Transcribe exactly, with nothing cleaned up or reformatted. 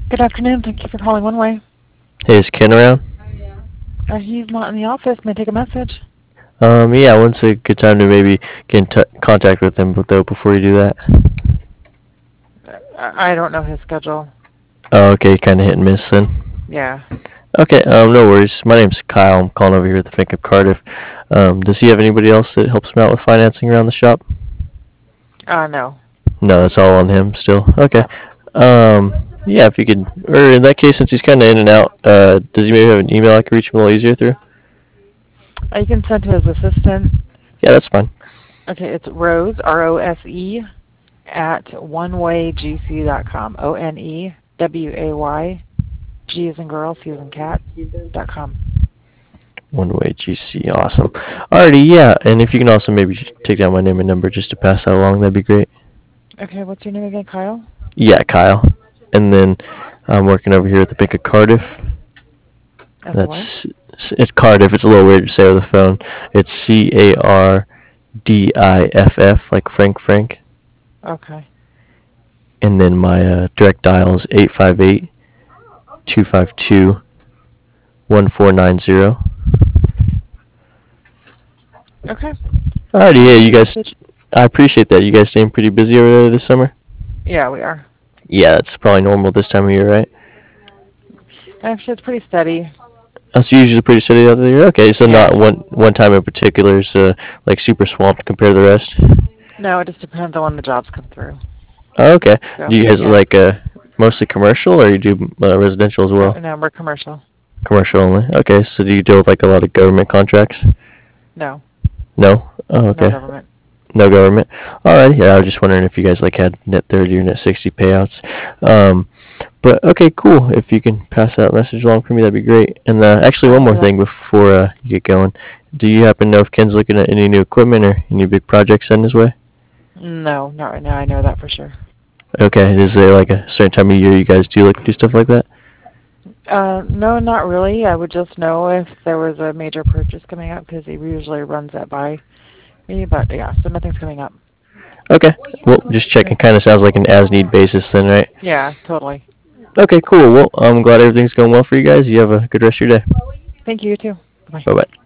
Good afternoon. Thank you for calling One Way. Hey, is Ken around? Uh, he's not in the office. May I take a message? Um, yeah, when's a good time to maybe get in t- contact with him, but though before you do that? I I don't know his schedule. Oh, okay, kind of hit and miss then. Yeah. Okay, um, no worries. My name's Kyle. I'm calling over here at the Bank of Cardiff. Um, does he have anybody else that helps him out with financing around the shop? Uh, no. No, it's all on him still. Okay. Yeah. Um, yeah, if you could, or in that case, since he's kind of in and out, uh, does he maybe have an email I could reach him a little easier through? Uh, you can send to his assistant. Yeah, that's fine. Okay, it's Rose, R O S E, at onewaygc dot com. O N E W A Y, G as in girl, C as in cat, dot com. One way G C, awesome. Alrighty, yeah, and if you can also maybe take down my name and number just to pass that along, that'd be great. Okay, what's your name again, Kyle? Yeah, Kyle. And then I'm working over here at the Bank of Cardiff. As a what? That's it's Cardiff. It's a little weird to say over the phone. It's C A R D I F F, like Frank Frank. Okay. And then my uh, direct dial is eight five eight, two five two, one four nine zero. Okay. Alrighty, I'll yeah, leave you a guys, message. I appreciate that. You guys staying pretty busy over there this summer? Yeah, we are. Yeah, that's probably normal this time of year, right? Actually, it's pretty steady. That's usually pretty steady out there. Okay, so Yeah. not one one time in particular is uh, like super swamped compared to the rest. No, it just depends on when the jobs come through. Oh, okay. So, Do you guys yeah. like uh, mostly commercial, or you do uh, residential as No, well? no, we're commercial. Commercial only. Okay, so do you deal with like a lot of government contracts? No, No. Oh, no okay. government. No government. All right. Yeah, I was just wondering if you guys like had net thirty or net sixty payouts. Um, but okay, cool. If you can pass that message along for me, that'd be great. And uh, actually, I'll one do more that. thing before uh, you get going. Do you happen to know if Ken's looking at any new equipment or any big projects sent his way? No, not right now. I know that for sure. Okay. Is there like a certain time of year you guys do like do stuff like that? Uh, no, not really. I would just know if there was a major purchase coming up because he usually runs that by me. But yeah, so nothing's coming up. Okay. Well, just checking. Okay. Kind of sounds like an as-need basis then, right? Yeah, totally. Okay, cool. Well, I'm glad everything's going well for you guys. You have a good rest of your day. Thank you, you too. Bye. Bye bye.